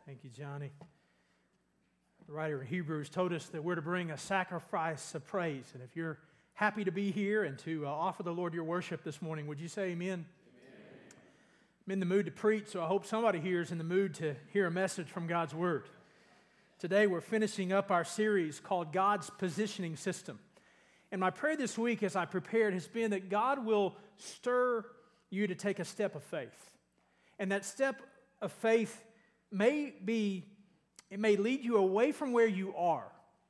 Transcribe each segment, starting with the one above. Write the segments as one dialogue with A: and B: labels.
A: Thank you, Johnny. The writer of Hebrews told us that we're to bring a sacrifice of praise. And if you're happy to be here and to offer the Lord your worship this morning, would you say amen? Amen? I'm in the mood to preach, so I hope somebody here is in the mood to hear a message from God's Word. Today we're finishing up our series called God's Positioning System. And my prayer this week as I prepared has been that God will stir you to take a step of faith. And that step of faith may lead you away from where you are,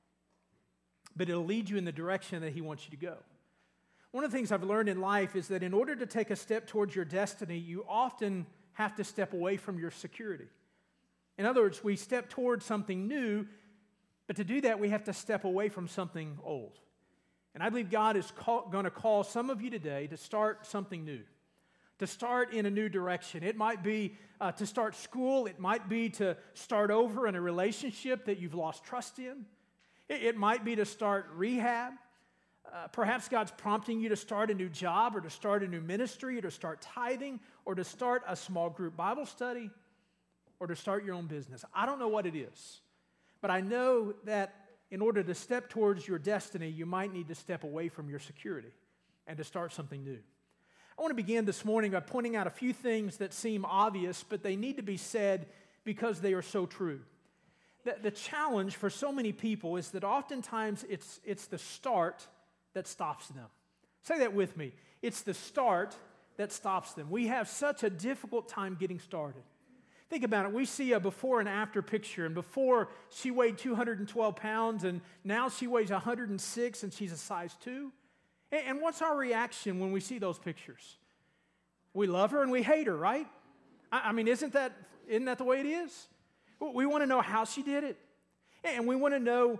A: but it'll lead you in the direction that He wants you to go. One of the things I've learned in life is that in order to take a step towards your destiny, you often have to step away from your security. In other words, we step towards something new, but to do that, we have to step away from something old. And I believe God is going to call some of you today to start something new, to start in a new direction. It might be to start school. It might be to start over in a relationship that you've lost trust in. It might be to start rehab. Perhaps God's prompting you to start a new job or to start a new ministry or to start tithing or to start a small group Bible study or to start your own business. I don't know what it is, but I know that in order to step towards your destiny, you might need to step away from your security and to start something new. I want to begin this morning by pointing out a few things that seem obvious, but they need to be said because they are so true. The challenge for so many people is that oftentimes it's the start that stops them. Say that with me. It's the start that stops them. We have such a difficult time getting started. Think about it. We see a before and after picture, and before she weighed 212 pounds, and now she weighs 106, and she's a size 2. And what's our reaction when we see those pictures? We love her and we hate her, right? I mean, isn't that the way it is? We want to know how she did it. And we want to know,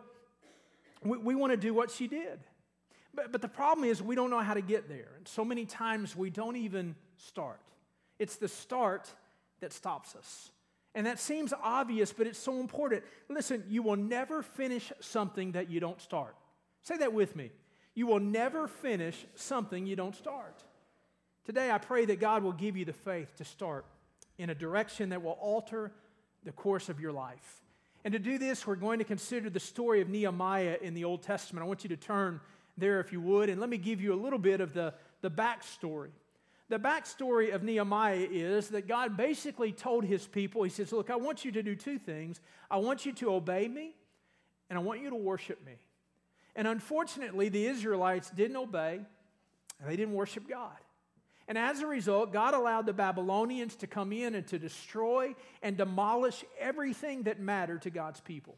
A: we want to do what she did. But the problem is we don't know how to get there. And so many times we don't even start. It's the start that stops us. And that seems obvious, but it's so important. Listen, you will never finish something that you don't start. Say that with me. You will never finish something you don't start. Today, I pray that God will give you the faith to start in a direction that will alter the course of your life. And to do this, we're going to consider the story of Nehemiah in the Old Testament. I want you to turn there if you would, and let me give you a little bit of the backstory. The backstory of Nehemiah is that God basically told his people, he says, look, I want you to do two things. I want you to obey me, and I want you to worship me. And unfortunately, the Israelites didn't obey, and they didn't worship God. And as a result, God allowed the Babylonians to come in and to destroy and demolish everything that mattered to God's people.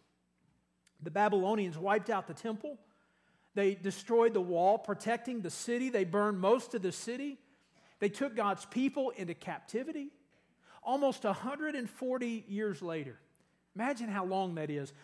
A: The Babylonians wiped out the temple. They destroyed the wall protecting the city. They burned most of the city. They took God's people into captivity. Almost 140 years later, imagine how long that is,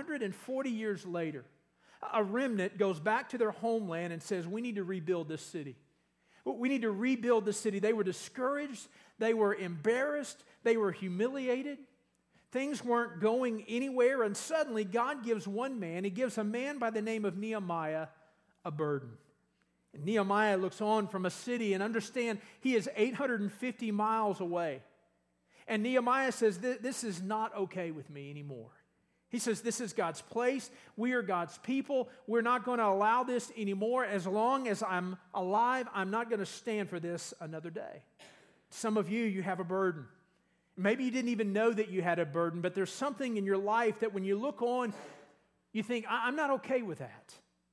A: 140 years later, a remnant goes back to their homeland and says, we need to rebuild this city. We need to rebuild the city. They were discouraged. They were embarrassed. They were humiliated. Things weren't going anywhere. And suddenly God gives one man, He gives a man by the name of Nehemiah a burden. And Nehemiah looks on from a city and understand he is 850 miles away. And Nehemiah says, this is not okay with me anymore. He says, this is God's place. We are God's people. We're not going to allow this anymore. As long as I'm alive, I'm not going to stand for this another day. Some of you have a burden. Maybe you didn't even know that you had a burden, but there's something in your life that when you look on, you think, I'm not okay with that.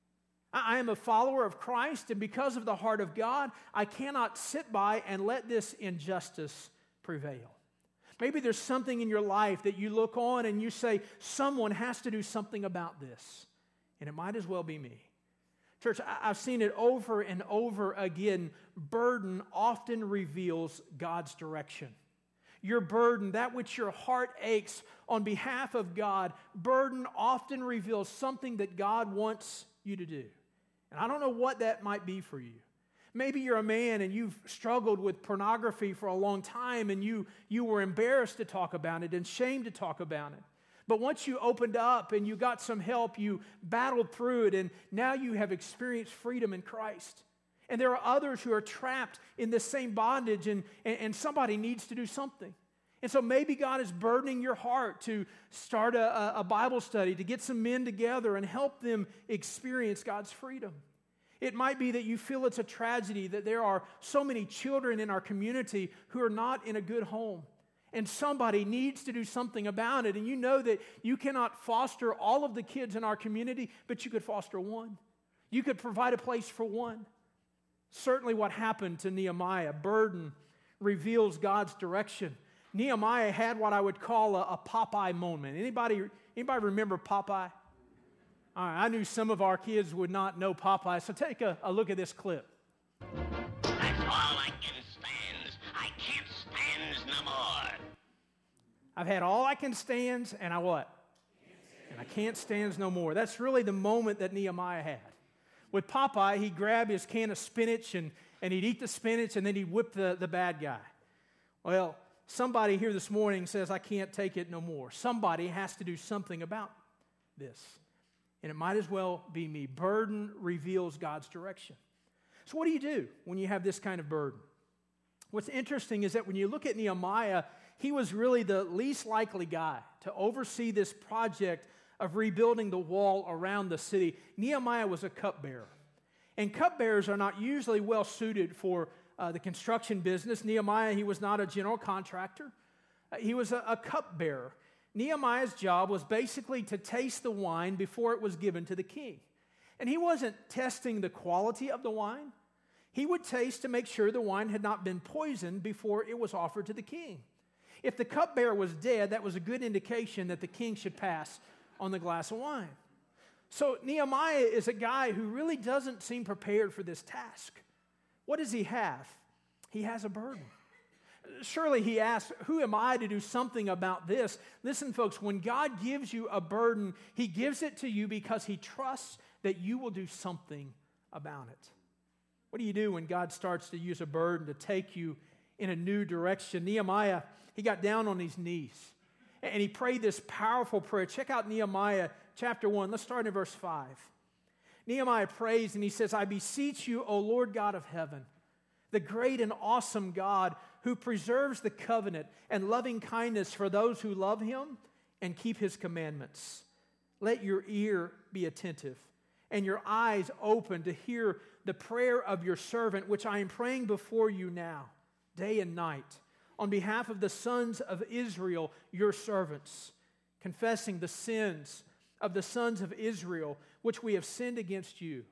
A: I am a follower of Christ, and because of the heart of God, I cannot sit by and let this injustice prevail. Maybe there's something in your life that you look on and you say, someone has to do something about this. And it might as well be me. Church, I've seen it over and over again. Burden often reveals God's direction. Your burden, that which your heart aches on behalf of God, burden often reveals something that God wants you to do. And I don't know what that might be for you. Maybe you're a man and you've struggled with pornography for a long time and you were embarrassed to talk about it and shamed to talk about it. But once you opened up and you got some help, you battled through it, and now you have experienced freedom in Christ. And there are others who are trapped in this same bondage, and somebody needs to do something. And so maybe God is burdening your heart to start a Bible study, to get some men together and help them experience God's freedom. It might be that you feel it's a tragedy that there are so many children in our community who are not in a good home. And somebody needs to do something about it. And you know that you cannot foster all of the kids in our community, but you could foster one. You could provide a place for one. Certainly what happened to Nehemiah, burden reveals God's direction. Nehemiah had what I would call a Popeye moment. Anybody remember Popeye? All right, I knew some of our kids would not know Popeye, so take a look at this clip.
B: That's all I can stand. I can't stand no more.
A: I've had all I can stand, and I what? And I can't stand no more. That's really the moment that Nehemiah had. With Popeye, he'd grab his can of spinach, and he'd eat the spinach, and then he'd whip the bad guy. Well, somebody here this morning says, I can't take it no more. Somebody has to do something about this. And it might as well be me. Burden reveals God's direction. So what do you do when you have this kind of burden? What's interesting is that when you look at Nehemiah, he was really the least likely guy to oversee this project of rebuilding the wall around the city. Nehemiah was a cupbearer. And cupbearers are not usually well suited for the construction business. Nehemiah, he was not a general contractor. He was a cupbearer. Nehemiah's job was basically to taste the wine before it was given to the king. And he wasn't testing the quality of the wine. He would taste to make sure the wine had not been poisoned before it was offered to the king. If the cupbearer was dead, that was a good indication that the king should pass on the glass of wine. So Nehemiah is a guy who really doesn't seem prepared for this task. What does he have? He has a burden. Surely he asks, who am I to do something about this? Listen, folks, when God gives you a burden, he gives it to you because he trusts that you will do something about it. What do you do when God starts to use a burden to take you in a new direction? Nehemiah, he got down on his knees and he prayed this powerful prayer. Check out Nehemiah chapter 1. Let's start in verse 5. Nehemiah prays and he says, I beseech you, O Lord God of heaven, the great and awesome God who preserves the covenant and loving kindness for those who love him and keep his commandments. Let your ear be attentive and your eyes open to hear the prayer of your servant, which I am praying before you now, day and night, on behalf of the sons of Israel, your servants, confessing the sins of the sons of Israel, which we have sinned against you.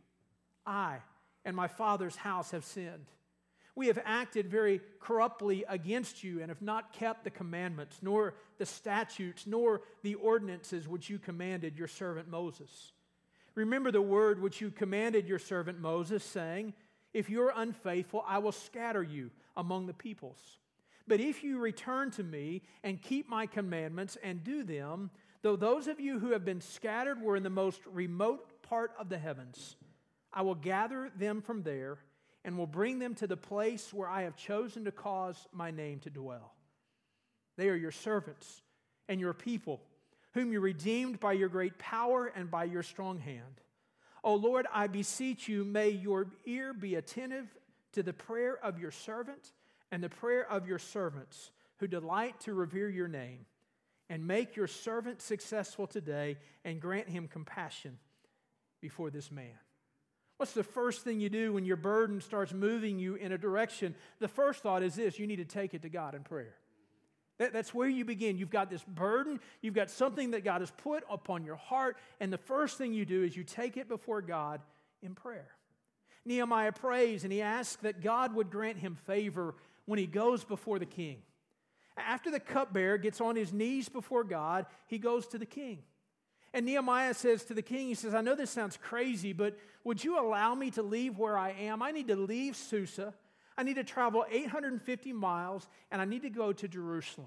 A: I and my father's house have sinned. We have acted very corruptly against you and have not kept the commandments, nor the statutes, nor the ordinances which you commanded your servant Moses. Remember the word which you commanded your servant Moses, saying, if you are unfaithful, I will scatter you among the peoples. But if you return to me and keep my commandments and do them, though those of you who have been scattered were in the most remote part of the heavens, I will gather them from there and will bring them to the place where I have chosen to cause my name to dwell. They are your servants and your people, whom you redeemed by your great power and by your strong hand. O Lord, I beseech you, may your ear be attentive to the prayer of your servant and the prayer of your servants who delight to revere your name, and make your servant successful today and grant him compassion before this man. What's the first thing you do when your burden starts moving you in a direction? The first thought is this: you need to take it to God in prayer. That's where you begin. You've got this burden. You've got something that God has put upon your heart. And the first thing you do is you take it before God in prayer. Nehemiah prays and he asks that God would grant him favor when he goes before the king. After the cupbearer gets on his knees before God, he goes to the king. And Nehemiah says to the king, he says, I know this sounds crazy, but would you allow me to leave where I am? I need to leave Susa. I need to travel 850 miles, and I need to go to Jerusalem.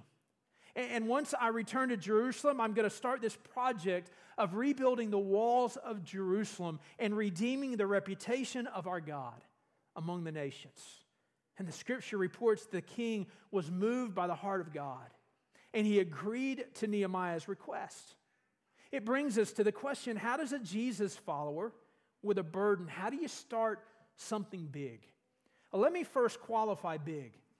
A: And once I return to Jerusalem, I'm going to start this project of rebuilding the walls of Jerusalem and redeeming the reputation of our God among the nations. And the scripture reports the king was moved by the heart of God, and he agreed to Nehemiah's request. It brings us to the question, how does a Jesus follower with a burden, how do you start something big? Well, let me first qualify big.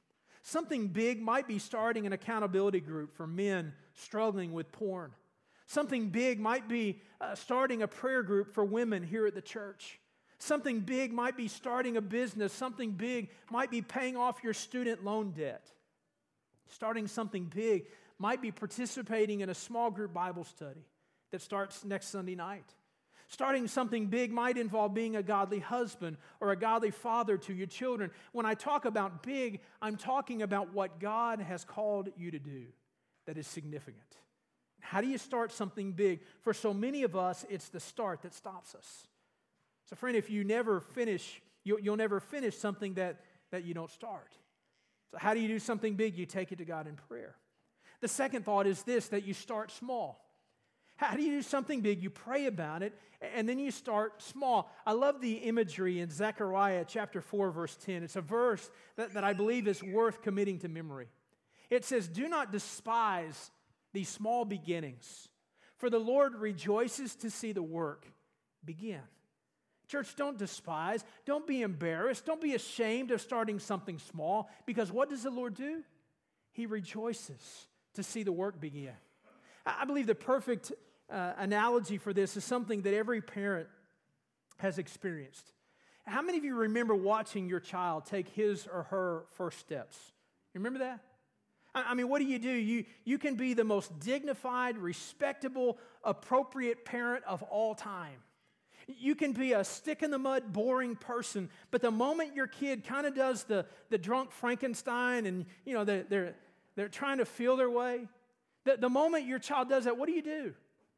A: Something big might be starting an accountability group for men struggling with porn. Something big might be starting a prayer group for women here at the church. Something big might be starting a business. Something big might be paying off your student loan debt. Starting something big might be participating in a small group Bible study that starts next Sunday night. Starting something big might involve being a godly husband or a godly father to your children. When I talk about big, I'm talking about what God has called you to do that is significant. How do you start something big? For so many of us, it's the start that stops us. So friend, if you never finish, you'll never finish something that you don't start. So how do you do something big? You take it to God in prayer. The second thought is this, that you start small. How do you do something big? You pray about it, and then you start small. I love the imagery in Zechariah chapter 4, verse 10. It's a verse that I believe is worth committing to memory. It says, "Do not despise these small beginnings, for the Lord rejoices to see the work begin." Church, don't despise. Don't be embarrassed. Don't be ashamed of starting something small, because what does the Lord do? He rejoices to see the work begin. I believe the perfect analogy for this is something that every parent has experienced. How many of you remember watching your child take his or her first steps? You remember that? I mean, what do? You can be the most dignified, respectable, appropriate parent of all time. You can be a stick-in-the-mud, boring person, but the moment your kid kind of does the drunk Frankenstein and, they're trying to feel their way, the moment your child does that, what do?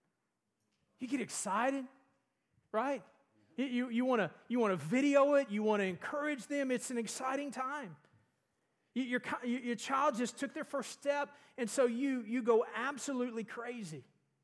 A: You get excited, right? You want to video it. You want to encourage them. It's an exciting time. Your child just took their first step, and so you go absolutely crazy.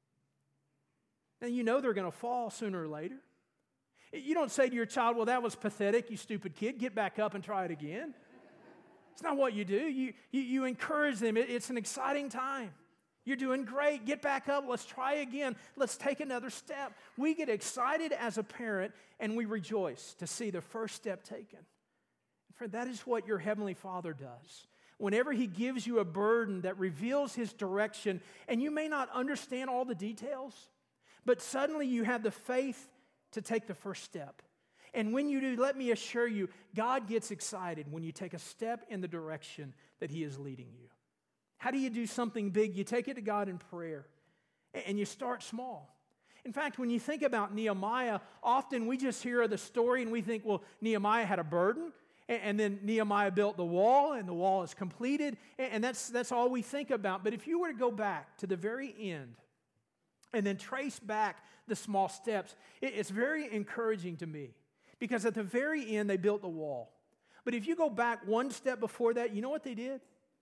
A: And you know they're going to fall sooner or later. You don't say to your child, "Well, that was pathetic, you stupid kid. Get back up and try it again." It's not what you do. You encourage them. It's an exciting time. You're doing great. Get back up. Let's try again. Let's take another step. We get excited as a parent, and we rejoice to see the first step taken. Friend, that is what your Heavenly Father does. Whenever He gives you a burden that reveals His direction, and you may not understand all the details, but suddenly you have the faith to take the first step. And when you do, let me assure you, God gets excited when you take a step in the direction that He is leading you. How do you do something big? You take it to God in prayer, and you start small. In fact, when you think about Nehemiah, often we just hear the story and we think, well, Nehemiah had a burden, and then Nehemiah built the wall, and the wall is completed, and that's all we think about. But if you were to go back to the very end and then trace back the small steps, it's very encouraging to me, because at the very end, they built the wall. But if you go back one step before that, you know what they did?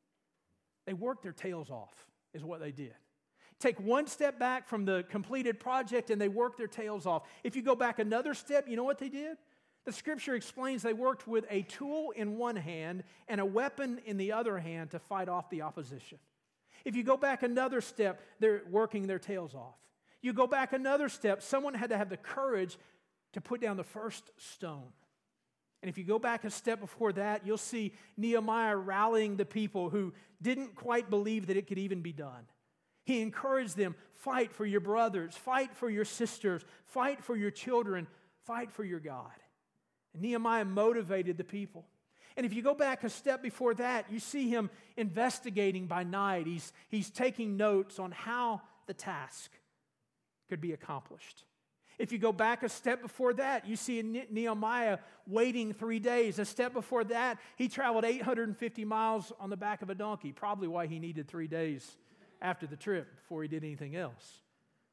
A: They worked their tails off, is what they did. Take one step back from the completed project, and they worked their tails off. If you go back another step, you know what they did? The Scripture explains they worked with a tool in one hand and a weapon in the other hand to fight off the opposition. If you go back another step, they're working their tails off. You go back another step, someone had to have the courage to put down the first stone. And if you go back a step before that, you'll see Nehemiah rallying the people who didn't quite believe that it could even be done. He encouraged them, fight for your brothers, fight for your sisters, fight for your children, fight for your God. And Nehemiah motivated the people. And if you go back a step before that, you see him investigating by night. He's taking notes on how the task could be accomplished. If you go back a step before that, you see Nehemiah waiting 3 days. A step before that, he traveled 850 miles on the back of a donkey, probably why he needed 3 days after the trip before he did anything else.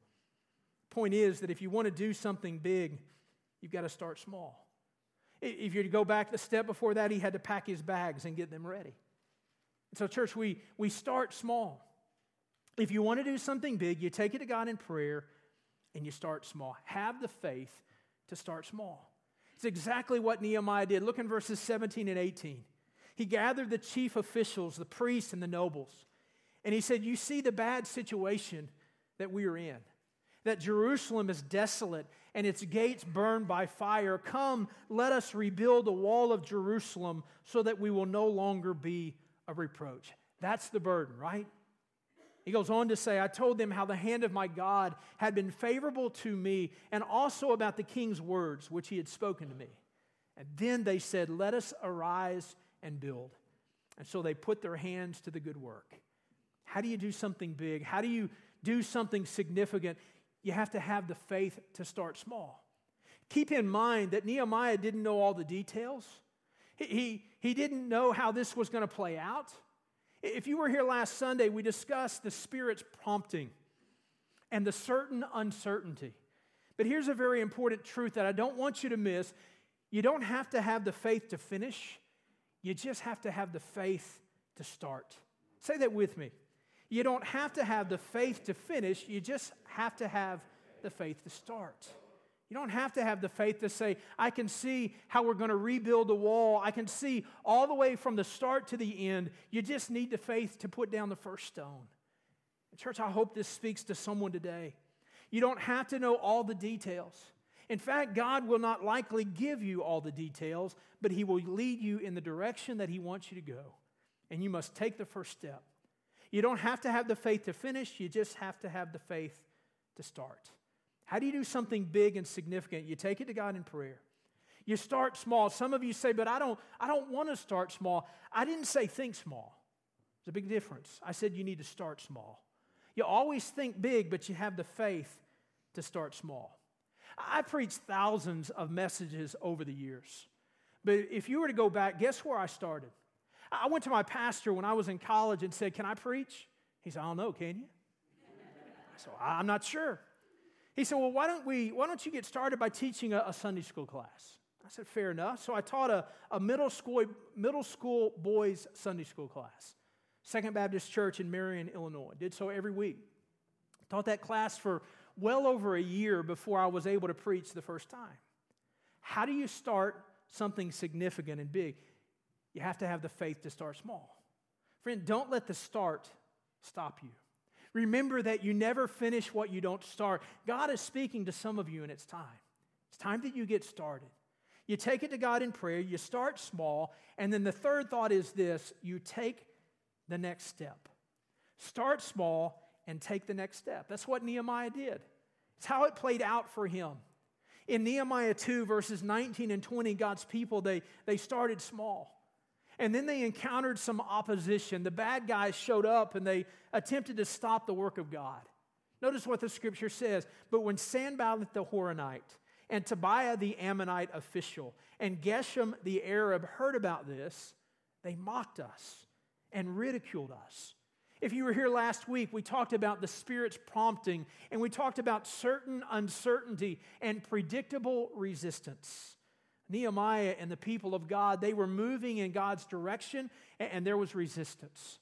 A: Point is that if you want to do something big, you've got to start small. If you're to go back the step before that, he had to pack his bags and get them ready. So church, we start small. If you want to do something big, you take it to God in prayer, and you start small. Have the faith to start small. It's exactly what Nehemiah did. Look in verses 17 and 18. He gathered the chief officials, the priests, and the nobles. And he said, "You see the bad situation that we are in, that Jerusalem is desolate and its gates burned by fire. Come, let us rebuild the wall of Jerusalem so that we will no longer be of reproach. That's the burden, right? He goes on to say, I told them how the hand of my God had been favorable to me, and also about the king's words, which he had spoken to me. And then they said, let us arise and build. And so they put their hands to the good work. How do you do something big? How do you do something significant? You have to have the faith to start small. Keep in mind that Nehemiah didn't know all the details. He didn't know how this was going to play out. If you were here last Sunday, we discussed the Spirit's prompting and the certain uncertainty. But here's a very important truth that I don't want you to miss. You don't have to have the faith to finish. You just have to have the faith to start. Say that with me. You don't have to have the faith to finish. You just have to have the faith to start. You don't have to have the faith to say, I can see how we're going to rebuild the wall. I can see all the way from the start to the end. You just need the faith to put down the first stone. Church, I hope this speaks to someone today. You don't have to know all the details. In fact, God will not likely give you all the details, but He will lead you in the direction that He wants you to go. And you must take the first step. You don't have to have the faith to finish. You just have to have the faith to start. How do you do something big and significant? You take it to God in prayer. You start small. Some of you say, but I don't want to start small. I didn't say think small. There's a big difference. I said you need to start small. You always think big, but you have the faith to start small. I preached thousands of messages over the years. But if you were to go back, guess where I started? I went to my pastor when I was in college and said, can I preach? He said, I don't know, can you? So I'm not sure. He said, well, why don't you get started by teaching a Sunday school class? I said, fair enough. So I taught a middle school boys Sunday school class, Second Baptist Church in Marion, Illinois. Did so every week. Taught that class for well over a year before I was able to preach the first time. How do you start something significant and big? You have to have the faith to start small. Friend, don't let the start stop you. Remember that you never finish what you don't start. God is speaking to some of you, and it's time. It's time that you get started. You take it to God in prayer, you start small, and then the third thought is this: you take the next step. Start small and take the next step. That's what Nehemiah did. It's how it played out for him. In Nehemiah 2, verses 19 and 20, God's people, they started small. And then they encountered some opposition. The bad guys showed up and they attempted to stop the work of God. Notice what the scripture says. But when Sanballat the Horonite and Tobiah the Ammonite official and Geshem the Arab heard about this, they mocked us and ridiculed us. If you were here last week, we talked about the Spirit's prompting, and we talked about certain uncertainty and predictable resistance. Nehemiah and the people of God, they were moving in God's direction, and there was resistance.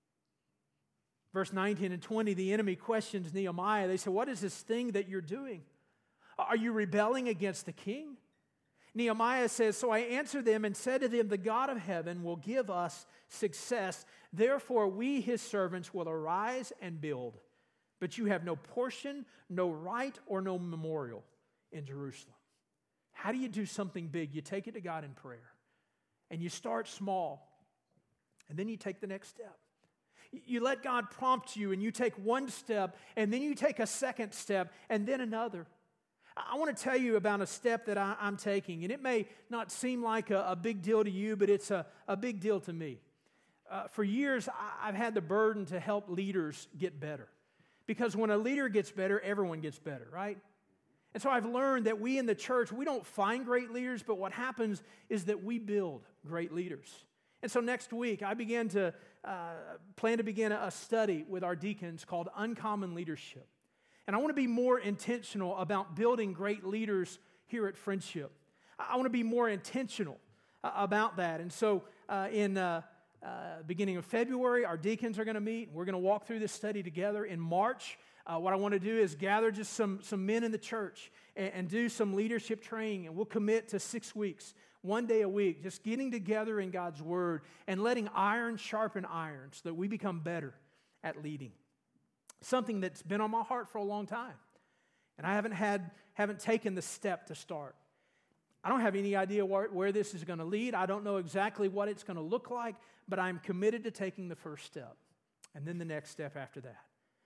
A: Verse 19 and 20, the enemy questions Nehemiah. They say, what is this thing that you're doing? Are you rebelling against the king? Nehemiah says, so I answered them and said to them, the God of heaven will give us success. Therefore, we, his servants, will arise and build. But you have no portion, no right, or no memorial in Jerusalem. How do you do something big? You take it to God in prayer. And you start small. And then you take the next step. You let God prompt you, and you take one step, and then you take a second step, and then another. I want to tell you about a step that I'm taking, and it may not seem like a big deal to you, but it's a big deal to me. For years, I've had the burden to help leaders get better. Because when a leader gets better, everyone gets better, right? And so I've learned that we in the church, we don't find great leaders, but what happens is that we build great leaders. And so next week, I plan to begin a study with our deacons called Uncommon Leadership. And I want to be more intentional about building great leaders here at Friendship. I want to be more intentional about that. And so in beginning of February, our deacons are going to meet. We're going to walk through this study together. In March, what I want to do is gather just some men in the church and do some leadership training. And we'll commit to 6 weeks, 1 day a week, just getting together in God's Word and letting iron sharpen iron so that we become better at leading. Something that's been on my heart for a long time. And I haven't taken the step to start. I don't have any idea where this is going to lead. I don't know exactly what it's going to look like, but I'm committed to taking the first step and then the next step after that.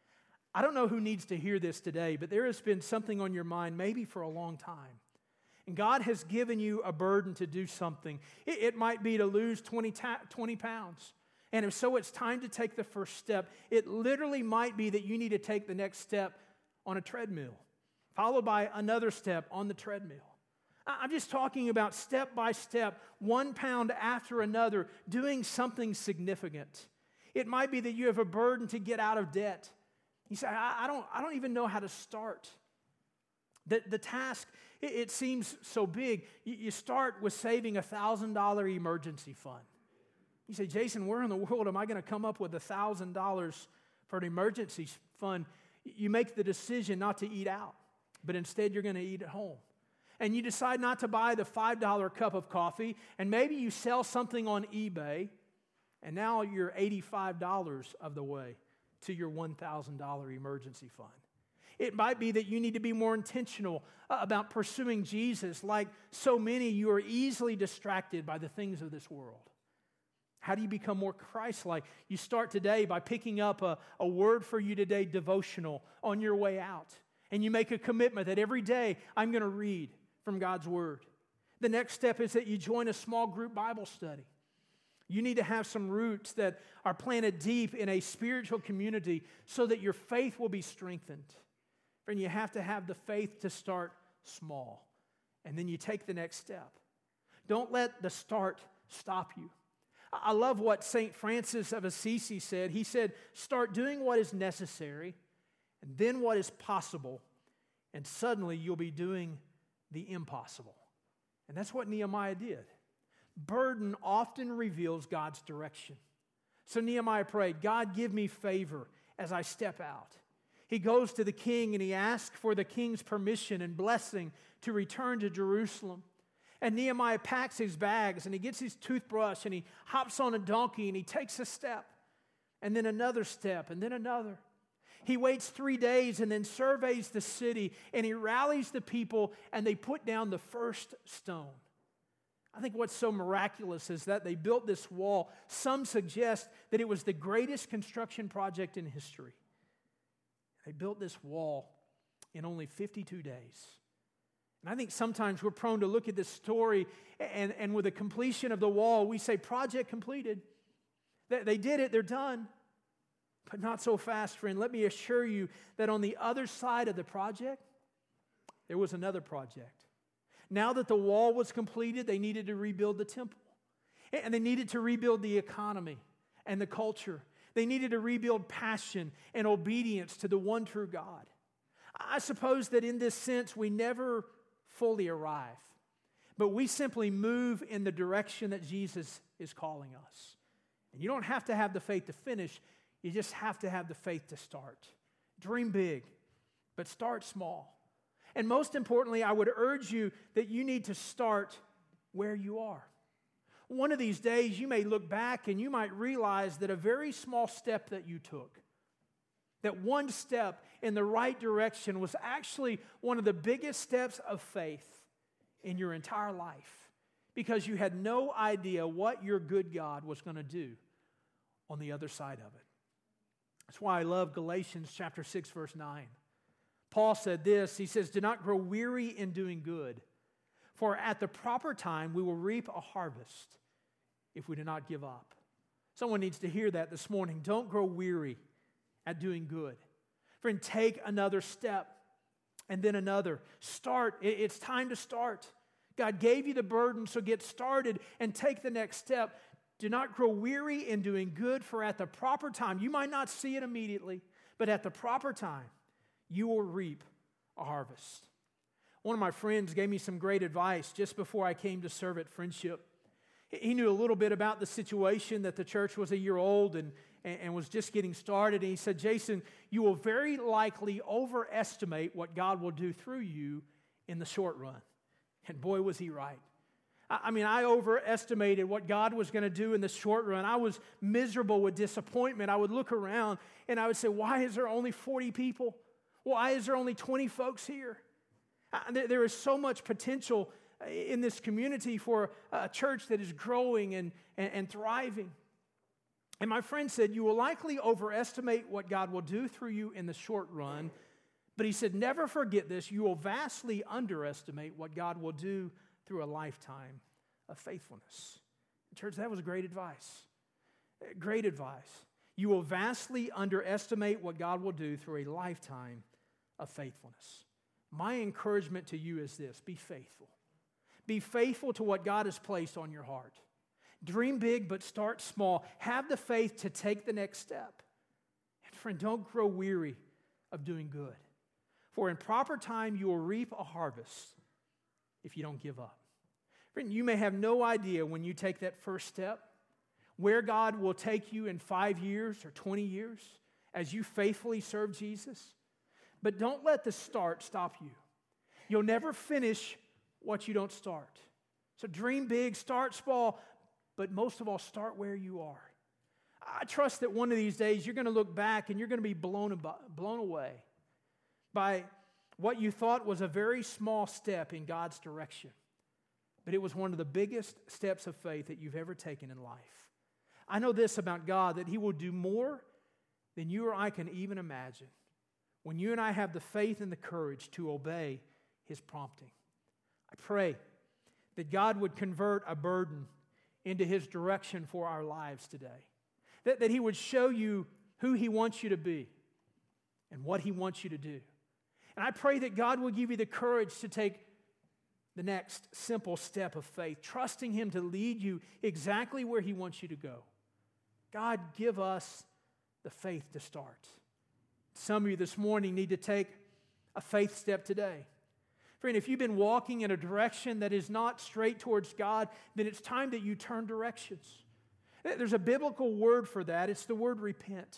A: I don't know who needs to hear this today, but there has been something on your mind maybe for a long time. And God has given you a burden to do something. It might be to lose 20 pounds. And if so, it's time to take the first step. It literally might be that you need to take the next step on a treadmill, followed by another step on the treadmill. I'm just talking about step by step, 1 pound after another, doing something significant. It might be that you have a burden to get out of debt. You say, I don't even know how to start. The task, it seems so big. You start with saving a $1,000 emergency fund. You say, Jason, where in the world am I going to come up with $1,000 for an emergency fund? You make the decision not to eat out, but instead you're going to eat at home. And you decide not to buy the $5 cup of coffee, and maybe you sell something on eBay, and now you're $85 of the way to your $1,000 emergency fund. It might be that you need to be more intentional about pursuing Jesus. Like so many, you are easily distracted by the things of this world. How do you become more Christ-like? You start today by picking up a Word for You Today devotional on your way out. And you make a commitment that every day I'm going to read from God's Word. The next step is that you join a small group Bible study. You need to have some roots that are planted deep in a spiritual community so that your faith will be strengthened. And you have to have the faith to start small. And then you take the next step. Don't let the start stop you. I love what St. Francis of Assisi said. He said, start doing what is necessary and then what is possible, and suddenly you'll be doing the impossible. And that's what Nehemiah did. Burden often reveals God's direction. So Nehemiah prayed, God, give me favor as I step out. He goes to the king and he asks for the king's permission and blessing to return to Jerusalem. And Nehemiah packs his bags and he gets his toothbrush and he hops on a donkey and he takes a step and then another step and then another. He waits 3 days and then surveys the city and he rallies the people and they put down the first stone. I think what's so miraculous is that they built this wall. Some suggest that it was the greatest construction project in history. They built this wall in only 52 days. And I think sometimes we're prone to look at this story and with the completion of the wall, we say, project completed. They did it, they're done. But not so fast, friend. Let me assure you that on the other side of the project, there was another project. Now that the wall was completed, they needed to rebuild the temple. And they needed to rebuild the economy and the culture. They needed to rebuild passion and obedience to the one true God. I suppose that in this sense, we never fully arrive, but we simply move in the direction that Jesus is calling us. And you don't have to have the faith to finish, you just have to have the faith to start. Dream big, but start small. And most importantly, I would urge you that you need to start where you are. One of these days, you may look back and you might realize that a very small step that you took, that one step in the right direction was actually one of the biggest steps of faith in your entire life, because you had no idea what your good God was going to do on the other side of it. That's why I love Galatians chapter 6, verse 9. Paul said this, he says, do not grow weary in doing good, for at the proper time we will reap a harvest if we do not give up. Someone needs to hear that this morning. Don't grow weary at doing good. Friend, take another step and then another. Start. It's time to start. God gave you the burden, so get started and take the next step. Do not grow weary in doing good, for at the proper time, you might not see it immediately, but at the proper time, you will reap a harvest. One of my friends gave me some great advice just before I came to serve at Friendship. He knew a little bit about the situation, that the church was a year old and was just getting started. And he said, Jason, you will very likely overestimate what God will do through you in the short run. And boy, was he right. I overestimated what God was going to do in the short run. I was miserable with disappointment. I would look around and I would say, why is there only 40 people? Why is there only 20 folks here? There is so much potential in this community, for a church that is growing and thriving. And my friend said, you will likely overestimate what God will do through you in the short run. But he said, never forget this, you will vastly underestimate what God will do through a lifetime of faithfulness. Church, that was great advice. Great advice. You will vastly underestimate what God will do through a lifetime of faithfulness. My encouragement to you is this: be faithful. Be faithful to what God has placed on your heart. Dream big, but start small. Have the faith to take the next step. And friend, don't grow weary of doing good. For in proper time you will reap a harvest if you don't give up. Friend, you may have no idea when you take that first step where God will take you in 5 years or 20 years as you faithfully serve Jesus. But don't let the start stop you. You'll never finish what you don't start. So dream big, start small, but most of all, start where you are. I trust that one of these days you're going to look back and you're going to be blown away by what you thought was a very small step in God's direction. But it was one of the biggest steps of faith that you've ever taken in life. I know this about God, that He will do more than you or I can even imagine when you and I have the faith and the courage to obey His prompting. I pray that God would convert a burden into His direction for our lives today. That He would show you who He wants you to be and what He wants you to do. And I pray that God will give you the courage to take the next simple step of faith, trusting Him to lead you exactly where He wants you to go. God, give us the faith to start. Some of you this morning need to take a faith step today. Friend, if you've been walking in a direction that is not straight towards God, then it's time that you turn directions. There's a biblical word for that. It's the word repent.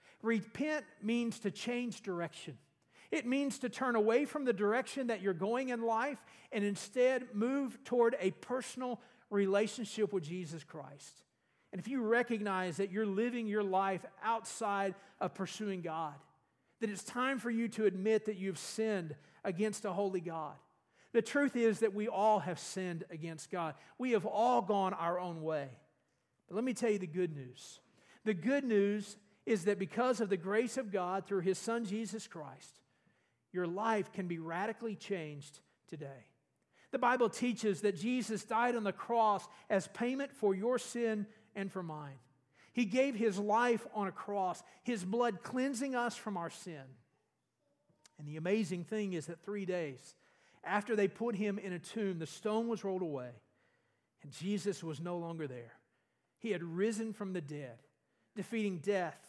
A: Repent means to change direction. It means to turn away from the direction that you're going in life and instead move toward a personal relationship with Jesus Christ. And if you recognize that you're living your life outside of pursuing God, that it's time for you to admit that you've sinned against a holy God. The truth is that we all have sinned against God. We have all gone our own way. But let me tell you the good news. The good news is that because of the grace of God through His Son Jesus Christ, your life can be radically changed today. The Bible teaches that Jesus died on the cross as payment for your sin and for mine. He gave His life on a cross, His blood cleansing us from our sin. And the amazing thing is that 3 days after they put Him in a tomb, the stone was rolled away, and Jesus was no longer there. He had risen from the dead, defeating death,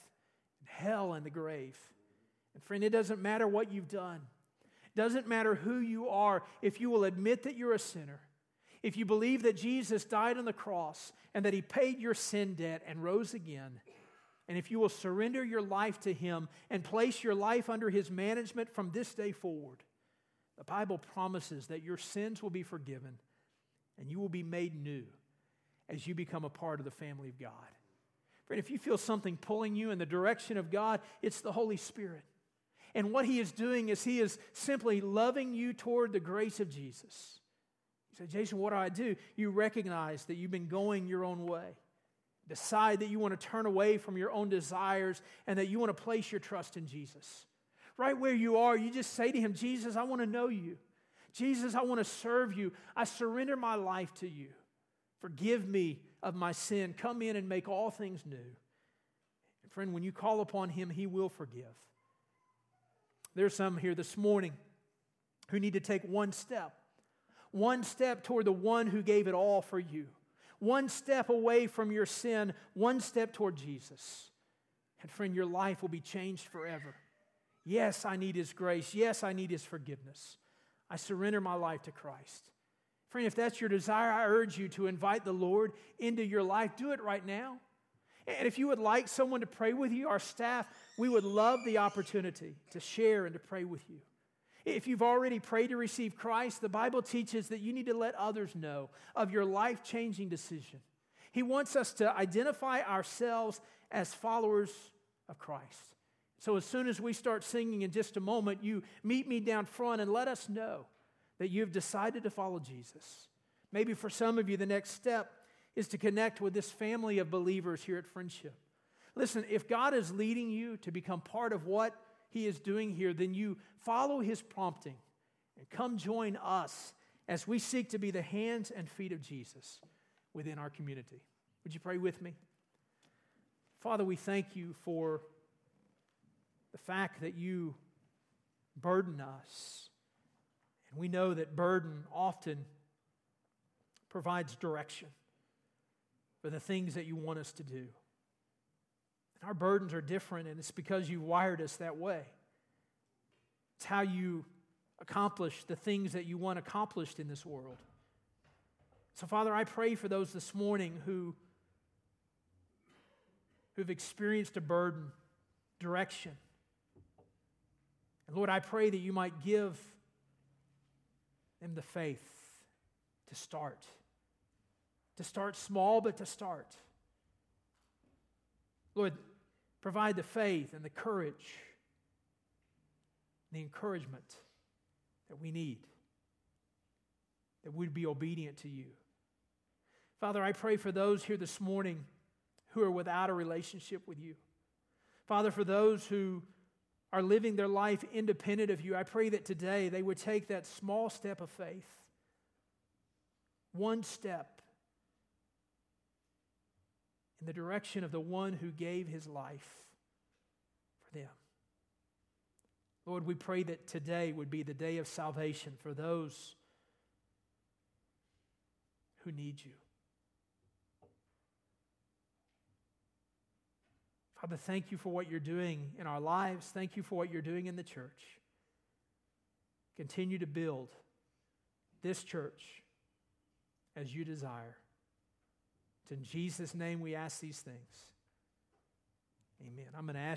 A: hell, and the grave. And friend, it doesn't matter what you've done. It doesn't matter who you are. If you will admit that you're a sinner, if you believe that Jesus died on the cross and that He paid your sin debt and rose again, and if you will surrender your life to Him and place your life under His management from this day forward, the Bible promises that your sins will be forgiven and you will be made new as you become a part of the family of God. Friend, if you feel something pulling you in the direction of God, it's the Holy Spirit. And what He is doing is He is simply loving you toward the grace of Jesus. You say, Jason, what do? You recognize that you've been going your own way. Decide that you want to turn away from your own desires and that you want to place your trust in Jesus. Right where you are, you just say to Him, Jesus, I want to know You. Jesus, I want to serve You. I surrender my life to You. Forgive me of my sin. Come in and make all things new. And friend, when you call upon Him, He will forgive. There's some here this morning who need to take one step toward the one who gave it all for you. One step away from your sin, one step toward Jesus. And friend, your life will be changed forever. Yes, I need His grace. Yes, I need His forgiveness. I surrender my life to Christ. Friend, if that's your desire, I urge you to invite the Lord into your life. Do it right now. And if you would like someone to pray with you, our staff, we would love the opportunity to share and to pray with you. If you've already prayed to receive Christ, the Bible teaches that you need to let others know of your life-changing decision. He wants us to identify ourselves as followers of Christ. So as soon as we start singing in just a moment, you meet me down front and let us know that you've decided to follow Jesus. Maybe for some of you, the next step is to connect with this family of believers here at Friendship. Listen, if God is leading you to become part of what He is doing here, then you follow His prompting and come join us as we seek to be the hands and feet of Jesus within our community. Would you pray with me? Father, we thank you for the fact that you burden us. And we know that burden often provides direction for the things that you want us to do. And our burdens are different, and it's because you wired us that way. It's how you accomplish the things that you want accomplished in this world. So, Father, I pray for those this morning who've experienced a burden, direction. And Lord, I pray that you might give them the faith to start. To start small, but to start. Lord, provide the faith and the courage, the encouragement that we need, that we'd be obedient to you. Father, I pray for those here this morning who are without a relationship with you. Father, for those who are living their life independent of you, I pray that today they would take that small step of faith, one step in the direction of the one who gave his life for them. Lord, we pray that today would be the day of salvation for those who need you. Father, thank you for what you're doing in our lives. Thank you for what you're doing in the church. Continue to build this church as you desire. It's in Jesus' name we ask these things. Amen. I'm going to ask